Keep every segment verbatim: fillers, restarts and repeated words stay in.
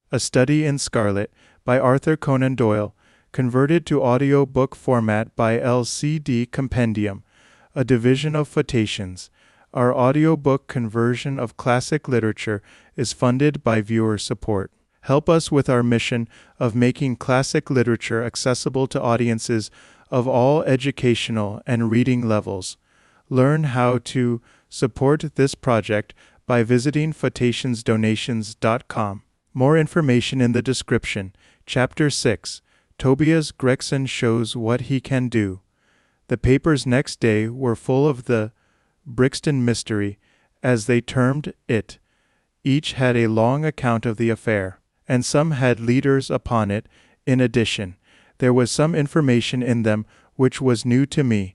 A Study in Scarlet, by Arthur Conan Doyle, converted to audio book format by L C D Compendium, a division of Photations. Our audiobook conversion of classic literature is funded by viewer support. Help us with our mission of making classic literature accessible to audiences of all educational and reading levels. Learn how to support this project by visiting photations donations dot com. More information in the description. Chapter six. Tobias Gregson shows what he can do. The papers next day were full of the Brixton mystery, as they termed it. Each had a long account of the affair, and some had leaders upon it. In addition, there was some information in them which was new to me.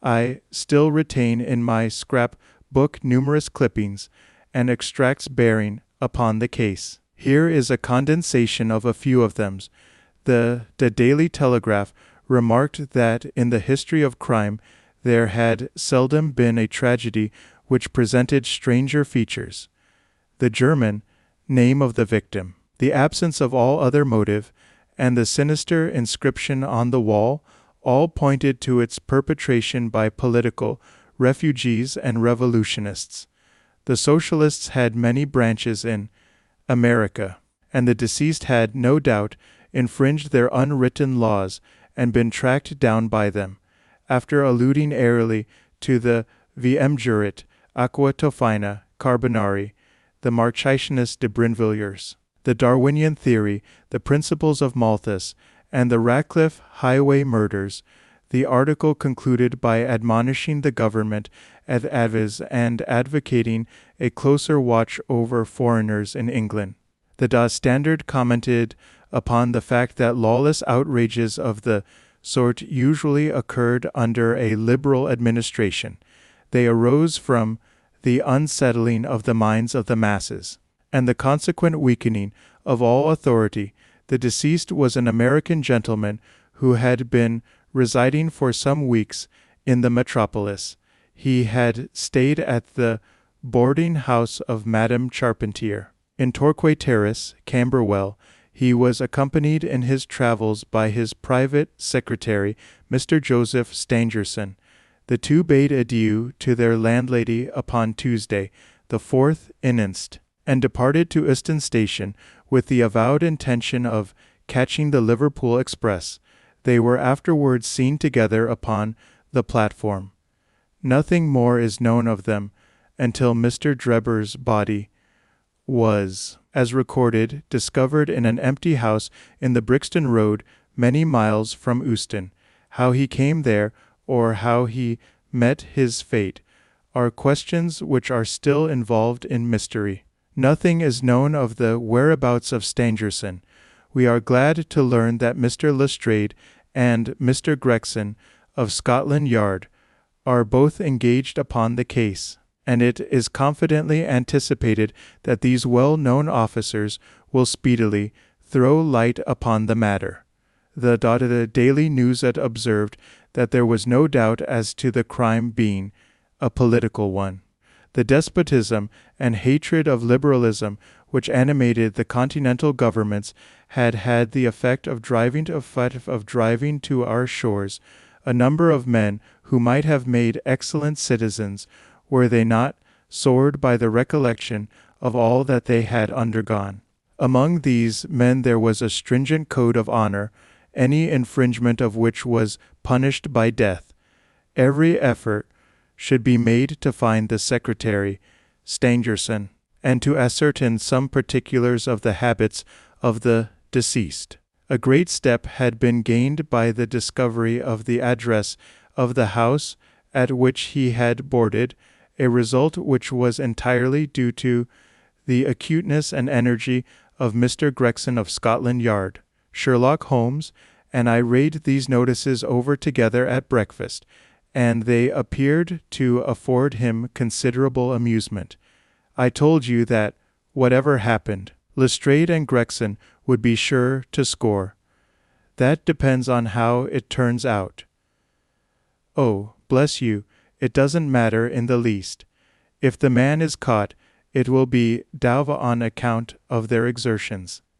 I still retain in my scrap book numerous clippings and extracts bearing upon the case. Here is a condensation of a few of them. The, the Daily Telegraph remarked that in the history of crime there had seldom been a tragedy which presented stranger features. The German name of the victim, the absence of all other motive, and the sinister inscription on the wall all pointed to its perpetration by political refugees and revolutionists. The socialists had many branches in America, and the deceased had, no doubt, infringed their unwritten laws and been tracked down by them. After alluding airily to the Vm jurit aqua tofina carbonari, the Marchioness de Brinvilliers, the Darwinian theory, the principles of Malthus, and the Ratcliffe highway murders, the article concluded by admonishing the government at Aviz and advocating a closer watch over foreigners in England. The Das Standard commented upon the fact that lawless outrages of the sort usually occurred under a liberal administration. They arose from the unsettling of the minds of the masses, and the consequent weakening of all authority. The deceased was an American gentleman who had been residing for some weeks in the metropolis. He had stayed at the boarding house of Madame Charpentier in Torquay Terrace, Camberwell. He was accompanied in his travels by his private secretary, Mister Joseph Stangerson. The two bade adieu to their landlady upon Tuesday, the fourth inst., and departed to Euston Station with the avowed intention of catching the Liverpool express. They were afterwards seen together upon the platform. Nothing more is known of them until Mister Drebber's body was, as recorded, discovered in an empty house in the Brixton Road, many miles from Euston. How he came there, or how he met his fate, are questions which are still involved in mystery. Nothing is known of the whereabouts of Stangerson. We are glad to learn that Mister Lestrade and Mister Gregson of Scotland Yard are both engaged upon the case, and it is confidently anticipated that these well-known officers will speedily throw light upon the matter. The, the Daily News had observed that there was no doubt as to the crime being a political one. The despotism and hatred of liberalism which animated the continental governments had had the effect of driving to, of driving to our shores a number of men who might have made excellent citizens were they not sored by the recollection of all that they had undergone. Among these men there was a stringent code of honor, any infringement of which was punished by death. Every effort should be made to find the secretary, Stangerson, and to ascertain some particulars of the habits of the deceased. A great step had been gained by the discovery of the address of the house at which he had boarded, a result which was entirely due to the acuteness and energy of Mister Gregson of Scotland Yard. Sherlock Holmes and I read these notices over together at breakfast, and they appeared to afford him considerable amusement. I told you that, whatever happened, Lestrade and Gregson would be sure to score. That depends on how it turns out. Oh, bless you, it doesn't matter in the least. If the man is caught, it will be Dauva on account of their exertions.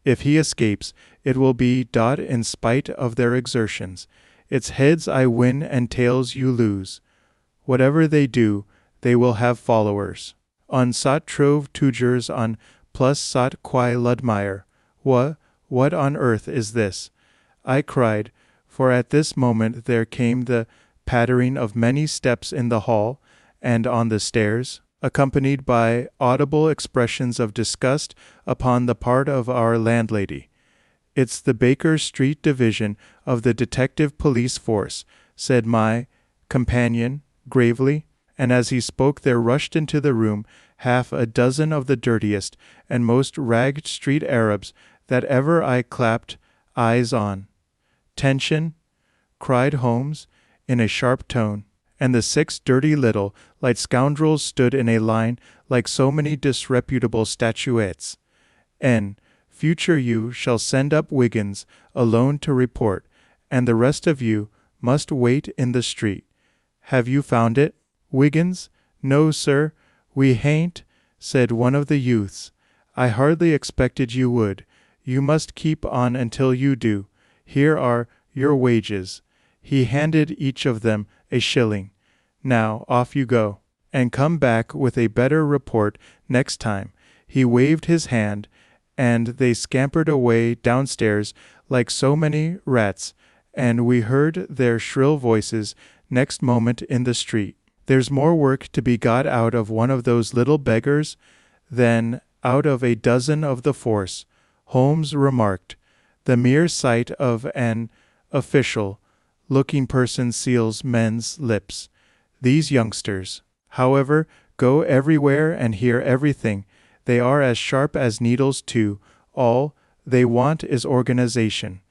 If he escapes, it will be dot in spite of their exertions. It's heads I win and tails you lose. Whatever they do, they will have followers. On sot trove tugers on plus sot quai ludmire. What, what on earth is this? I cried, for at this moment there came the pattering of many steps in the hall and on the stairs, accompanied by audible expressions of disgust upon the part of our landlady. "It's the Baker Street Division of the Detective Police Force," said my companion gravely, and as he spoke there rushed into the room half a dozen of the dirtiest and most ragged street Arabs that ever I clapped eyes on. "Tension!" cried Holmes, in a sharp tone, and the six dirty little, light scoundrels stood in a line like so many disreputable statuettes. "N. Future you shall send up Wiggins alone to report, and the rest of you must wait in the street. Have you found it?" "Wiggins? No, sir, we hain't," said one of the youths. "I hardly expected you would. You must keep on until you do. Here are your wages." He handed each of them a shilling. "Now off you go, and come back with a better report next time." He waved his hand, and they scampered away downstairs like so many rats, and we heard their shrill voices next moment in the street. "There's more work to be got out of one of those little beggars than out of a dozen of the force," Holmes remarked. "The mere sight of an official-looking person seals men's lips. These youngsters, however, go everywhere and hear everything. They are as sharp as needles too. All they want is organization."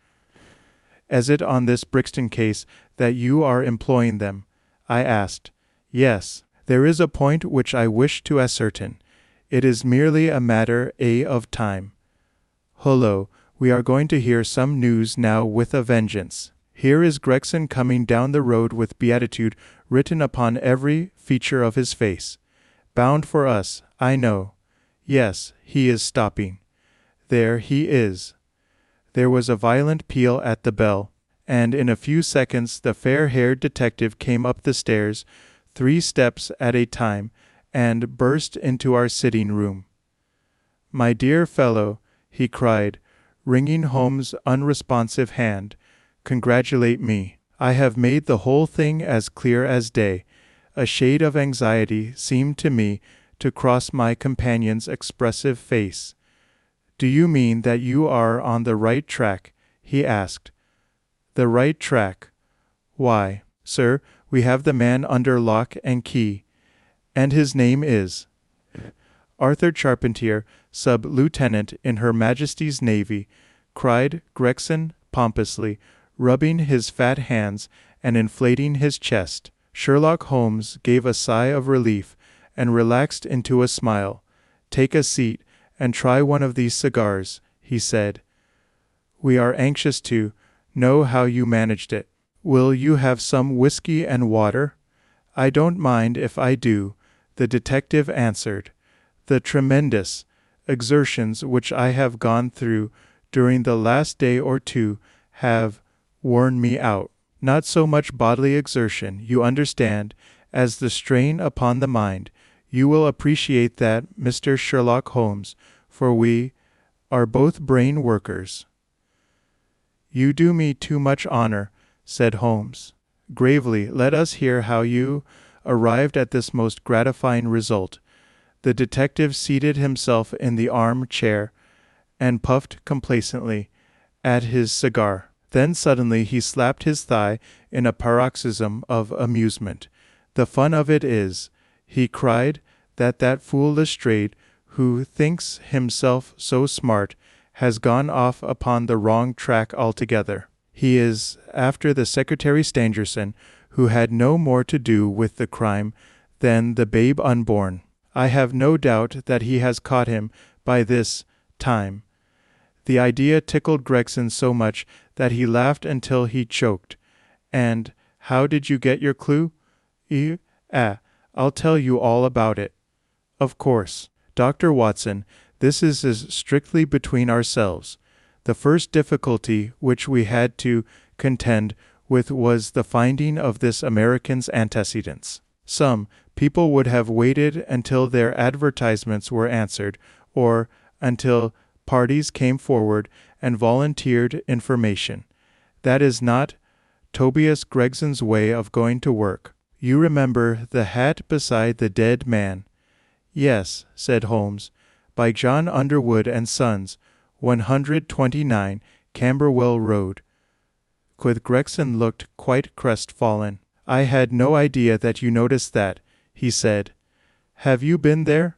"Is it on this Brixton case that you are employing them?" I asked. "Yes. There is a point which I wish to ascertain. It is merely a matter a of time. Hullo, we are going to hear some news now with a vengeance. Here is Gregson coming down the road with beatitude written upon every feature of his face. Bound for us, I know. Yes, he is stopping. There he is." There was a violent peal at the bell, and in a few seconds the fair-haired detective came up the stairs, three steps at a time, and burst into our sitting-room. "My dear fellow," he cried, wringing Holmes' unresponsive hand, "congratulate me. I have made the whole thing as clear as day." A shade of anxiety seemed to me to cross my companion's expressive face. "Do you mean that you are on the right track?" he asked. "The right track? Why, sir, we have the man under lock and key. And his name is Arthur Charpentier, sub-lieutenant in Her Majesty's Navy," cried Gregson pompously, rubbing his fat hands and inflating his chest. Sherlock Holmes gave a sigh of relief and relaxed into a smile. "Take a seat and try one of these cigars," he said. "We are anxious to know how you managed it. Will you have some whiskey and water?" "I don't mind if I do," the detective answered. "The tremendous exertions which I have gone through during the last day or two have worn me out. Not so much bodily exertion, you understand, as the strain upon the mind. You will appreciate that, Mister Sherlock Holmes, for we are both brain workers." "You do me too much honor," said Holmes. Gravely, "let us hear how you arrived at this most gratifying result." The detective seated himself in the arm-chair and puffed complacently at his cigar. Then suddenly he slapped his thigh in a paroxysm of amusement. "The fun of it is," he cried, "that that fool Lestrade, who thinks himself so smart, has gone off upon the wrong track altogether. He is after the Secretary Stangerson, who had no more to do with the crime than the babe unborn. I have no doubt that he has caught him by this time." The idea tickled Gregson so much that he laughed until he choked. "And how did you get your clue?" "Eh, ah, I'll tell you all about it. Of course, Doctor Watson, this is as strictly between ourselves. The first difficulty which we had to contend with was the finding of this American's antecedents. Some people would have waited until their advertisements were answered, or until parties came forward and volunteered information. That is not Tobias Gregson's way of going to work. You remember the hat beside the dead man? Yes, said Holmes, by John Underwood and Sons, one hundred twenty-nine, Camberwell Road. Quoth Gregson looked quite crestfallen. I had no idea that you noticed that, he said. Have you been there?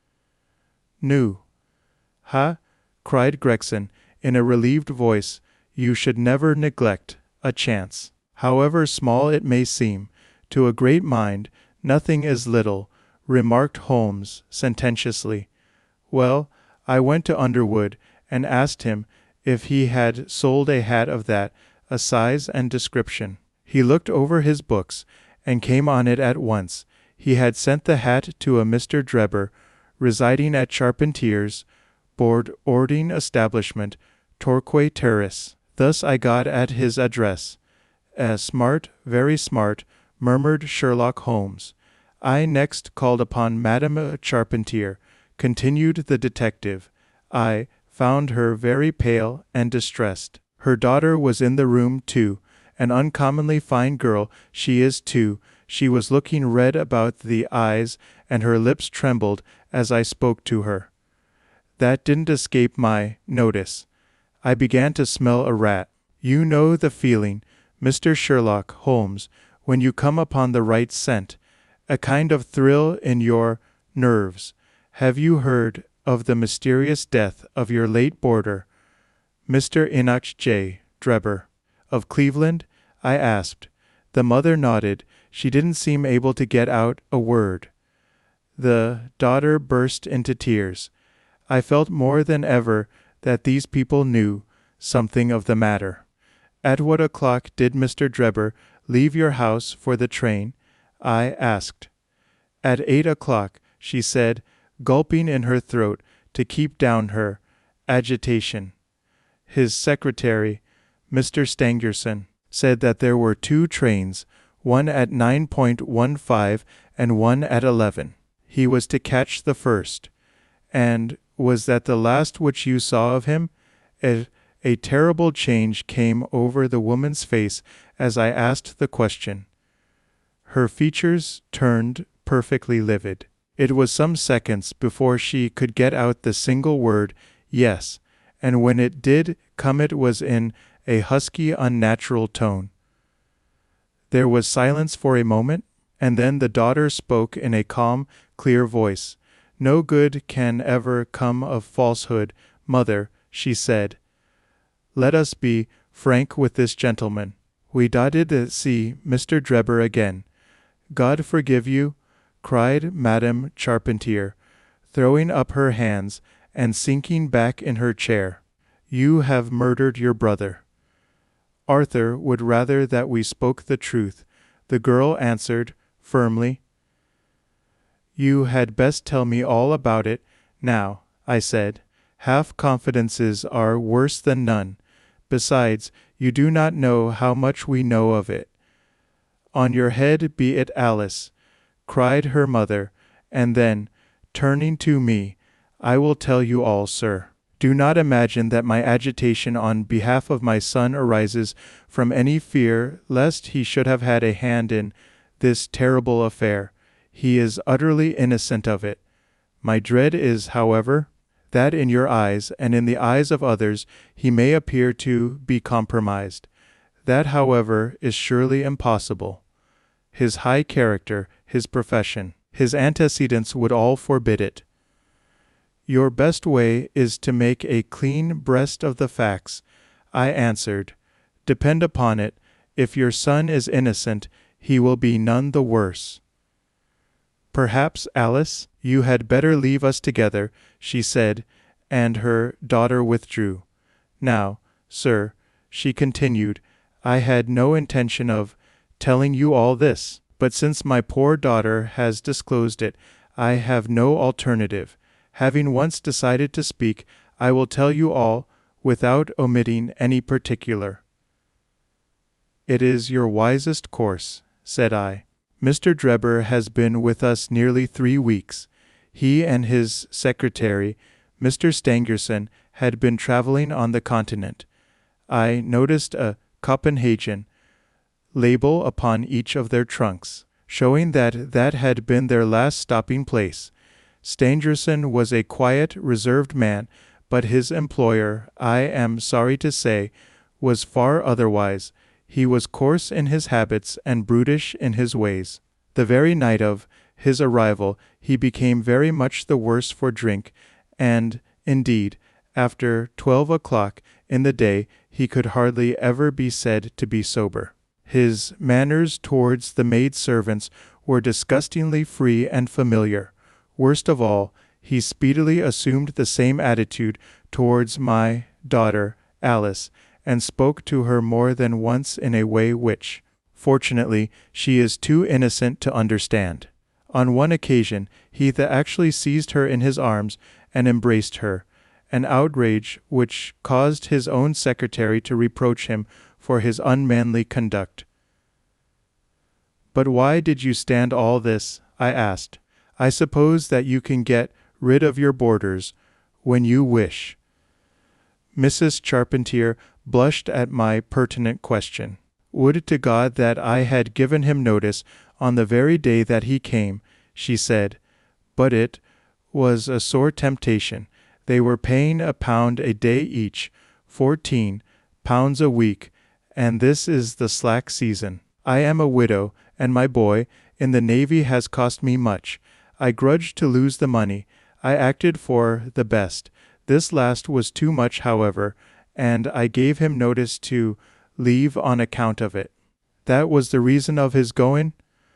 No. Ha! cried Gregson, in a relieved voice. You should never neglect a chance. However small it may seem, to a great mind, nothing is little, remarked Holmes sententiously. Well, I went to Underwood, and asked him if he had sold a hat of that, a size and description. He looked over his books, and came on it at once. He had sent the hat to a Mister Drebber, residing at Charpentier's board ordering establishment, Torquay Terrace. Thus I got at his address. A smart, very smart, murmured Sherlock Holmes. I next called upon Madame Charpentier, continued the detective. I found her very pale and distressed. Her daughter was in the room too, an uncommonly fine girl she is too. She was looking red about the eyes, and her lips trembled as I spoke to her. That didn't escape my notice. I began to smell a rat. You know the feeling, Mister Sherlock Holmes, when you come upon the right scent, a kind of thrill in your nerves. Have you heard of the mysterious death of your late boarder, Mister Enoch J. Drebber, of Cleveland? I asked. The mother nodded. She didn't seem able to get out a word. The daughter burst into tears. I felt more than ever that these people knew something of the matter. At what o'clock did Mister Drebber leave your house for the train? I asked. At eight o'clock, she said, gulping in her throat to keep down her agitation. His secretary, Mister Stangerson, said that there were two trains, one at nine point one five and one at eleven. He was to catch the first. And was that the last which you saw of him? A, a terrible change came over the woman's face as I asked the question. Her features turned perfectly livid. It was some seconds before she could get out the single word, yes, and when it did come it was in a husky, unnatural tone. There was silence for a moment, and then the daughter spoke in a calm, clear voice. No good can ever come of falsehood, mother, she said. Let us be frank with this gentleman. We did see Mister Drebber again. God forgive you, cried Madame Charpentier, throwing up her hands and sinking back in her chair. You have murdered your brother. Arthur would rather that we spoke the truth, the girl answered firmly. You had best tell me all about it now, I said. Half confidences are worse than none. Besides, you do not know how much we know of it. On your head be it, Alice, cried her mother, and then, turning to me, I will tell you all, sir. Do not imagine that my agitation on behalf of my son arises from any fear lest he should have had a hand in this terrible affair. He is utterly innocent of it. My dread is, however, that in your eyes and in the eyes of others he may appear to be compromised. That, however, is surely impossible. His high character, his profession, his antecedents would all forbid it. Your best way is to make a clean breast of the facts, I answered. Depend upon it, if your son is innocent, he will be none the worse. Perhaps, Alice, you had better leave us together, she said, and her daughter withdrew. Now, sir, she continued, I had no intention of telling you all this, but since my poor daughter has disclosed it, I have no alternative. Having once decided to speak, I will tell you all without omitting any particular. "It is your wisest course," said I. "Mister Drebber has been with us nearly three weeks. He and his secretary, Mister Stangerson, had been traveling on the continent. I noticed a Copenhagen label upon each of their trunks, showing that that had been their last stopping place. Stangerson was a quiet, reserved man, but his employer, I am sorry to say, was far otherwise. He was coarse in his habits and brutish in his ways. The very night of his arrival he became very much the worse for drink, and, indeed, after twelve o'clock in the day he could hardly ever be said to be sober. His manners towards the maid-servants were disgustingly free and familiar. Worst of all, he speedily assumed the same attitude towards my daughter, Alice, and spoke to her more than once in a way which, fortunately, she is too innocent to understand. On one occasion he actually seized her in his arms and embraced her, an outrage which caused his own secretary to reproach him for his unmanly conduct. "But why did you stand all this?" I asked. "I suppose that you can get rid of your boarders when you wish." Missus Charpentier blushed at my pertinent question. "Would to God that I had given him notice on the very day that he came," she said. "But it was a sore temptation. They were paying a pound a day each, fourteen pounds a week, and this is the slack season. I am a widow, and my boy in the Navy has cost me much. I grudged to lose the money. I acted for the best. This last was too much, however, and I gave him notice to leave on account of it." "That was the reason of his going?"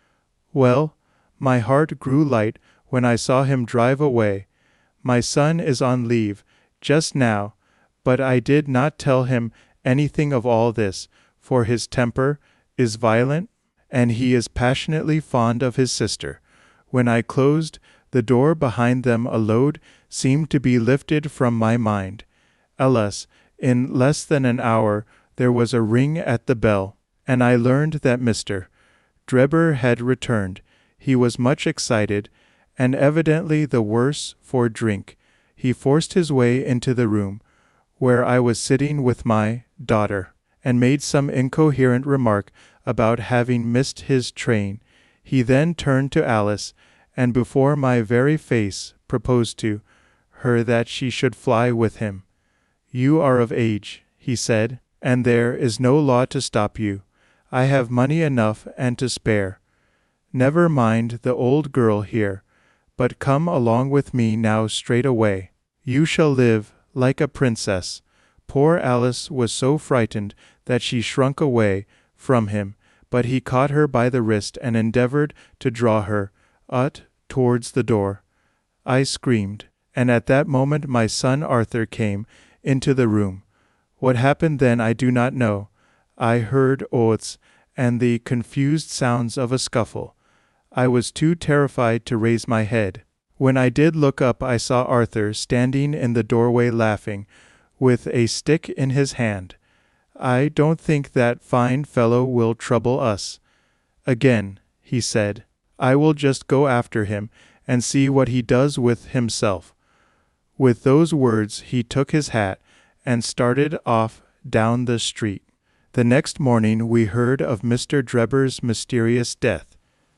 "Well, my heart grew light when I saw him drive away. My son is on leave just now, but I did not tell him anything of all this, for his temper is violent, and he is passionately fond of his sister. When I closed the door behind them a load seemed to be lifted from my mind. Alas, in less than an hour there was a ring at the bell, and I learned that Mister Drebber had returned. He was much excited, and evidently the worse for drink. He forced his way into the room where I was sitting with my daughter, and made some incoherent remark about having missed his train. He then turned to Alice, and before my very face proposed to her that she should fly with him. "You are of age," he said, "and there is no law to stop you. I have money enough and to spare. Never mind the old girl here, but come along with me now straight away. You shall live like a princess." Poor Alice was so frightened that she shrunk away from him, but he caught her by the wrist and endeavored to draw her out towards the door. I screamed, and at that moment my son Arthur came into the room. What happened then I do not know. I heard oaths and the confused sounds of a scuffle. I was too terrified to raise my head. When I did look up I saw Arthur standing in the doorway laughing, with a stick in his hand. "I don't think that fine fellow will trouble us again," he said. "I will just go after him and see what he does with himself." With those words he took his hat and started off down the street. The next morning we heard of Mister Drebber's mysterious death.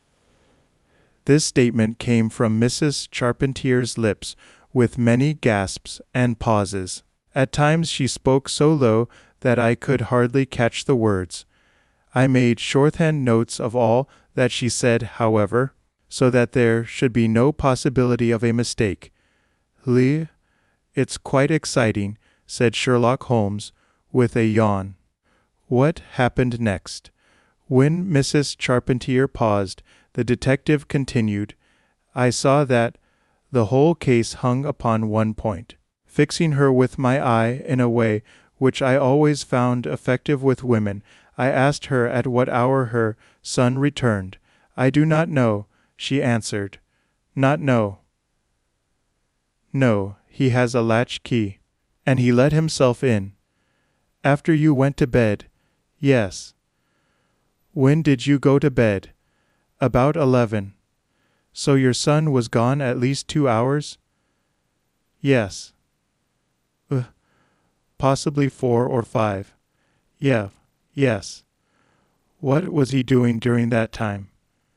This statement came from Missus Charpentier's lips with many gasps and pauses. At times she spoke so low that I could hardly catch the words. I made shorthand notes of all that she said, however, so that there should be no possibility of a mistake. "Lee, it's quite exciting," said Sherlock Holmes, with a yawn. What happened next? When Missus Charpentier paused, the detective continued. I saw that the whole case hung upon one point. Fixing her with my eye in a way which I always found effective with women, I asked her at what hour her son returned. "I do not know," she answered. "Not know?" "No, he has a latch key." And he let himself in. After you went to bed? Yes. When did you go to bed? About eleven. So your son was gone at least two hours? Yes. Uh, possibly four or five. Yeah, yes. What was he doing during that time?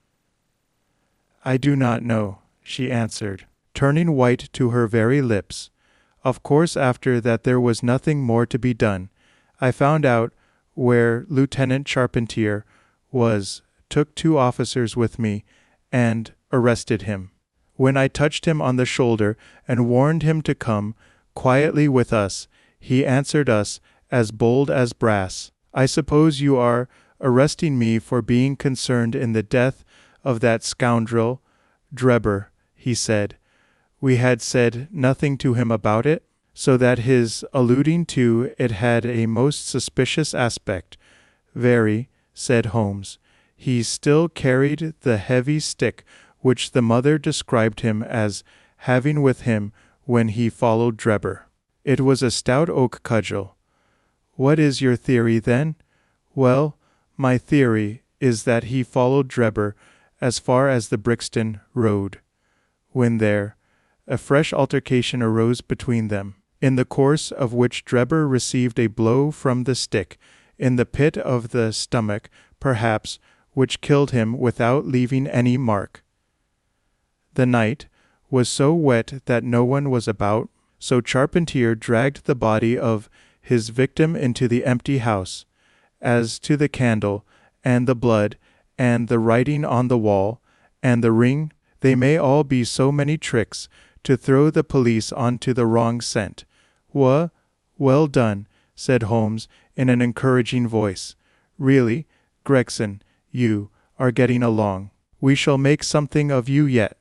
I do not know, she answered, turning white to her very lips. Of course, after that there was nothing more to be done. I found out where Lieutenant Charpentier was, took two officers with me, and arrested him. When I touched him on the shoulder and warned him to come quietly with us, he answered us as bold as brass. I suppose you are arresting me for being concerned in the death of that scoundrel, Drebber, he said. We had said nothing to him about it, so that his alluding to it had a most suspicious aspect. Very, said Holmes. He still carried the heavy stick which the mother described him as having with him when he followed Drebber. It was a stout oak cudgel. What is your theory, then? Well, my theory is that he followed Drebber as far as the Brixton Road. When there, a fresh altercation arose between them, in the course of which Drebber received a blow from the stick, in the pit of the stomach, perhaps, which killed him without leaving any mark. The night was so wet that no one was about, so Charpentier dragged the body of his victim into the empty house. As to the candle, and the blood, and the writing on the wall, and the ring, they may all be so many tricks to throw the police onto the wrong scent. Wha? Well done, said Holmes in an encouraging voice. Really, Gregson, you are getting along. We shall make something of you yet.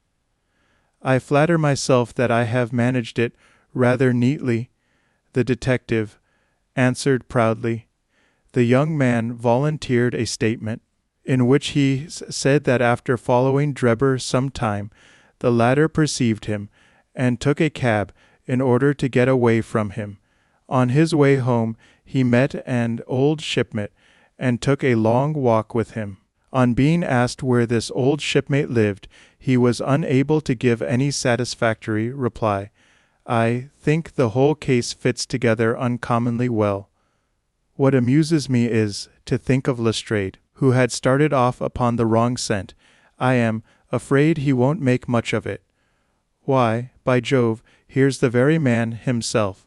I flatter myself that I have managed it rather neatly, the detective answered proudly. The young man volunteered a statement, in which he s- said that after following Drebber some time, the latter perceived him, and took a cab in order to get away from him. On his way home he met an old shipmate, and took a long walk with him. On being asked where this old shipmate lived, he was unable to give any satisfactory reply. I think the whole case fits together uncommonly well. What amuses me is to think of Lestrade, who had started off upon the wrong scent. I am afraid he won't make much of it. Why, by Jove, here's the very man himself.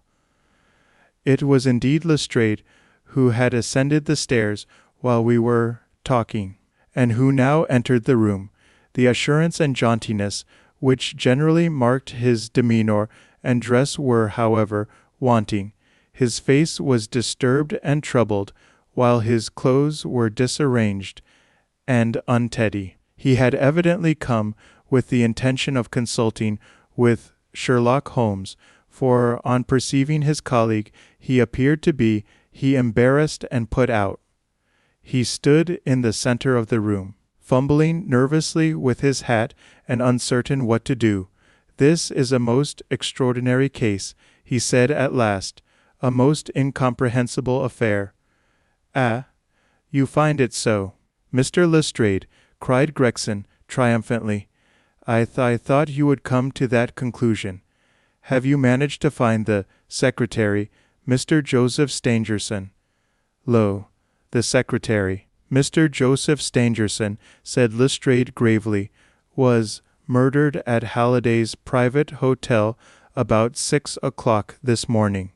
It was indeed Lestrade who had ascended the stairs while we were talking, and who now entered the room. The assurance and jauntiness which generally marked his demeanour and dress were, however, wanting. His face was disturbed and troubled, while his clothes were disarranged and untidy. He had evidently come with the intention of consulting with Sherlock Holmes, for on perceiving his colleague he appeared to be he embarrassed and put out. He stood in the centre of the room, fumbling nervously with his hat and uncertain what to do. This is a most extraordinary case, he said at last, a most incomprehensible affair. Ah, you find it so, Mister Lestrade, cried Gregson triumphantly. I, th- I thought you would come to that conclusion. Have you managed to find the secretary, Mister Joseph Stangerson? Lo, the secretary, Mister Joseph Stangerson, said Lestrade gravely, was murdered at Halliday's private hotel about six o'clock this morning.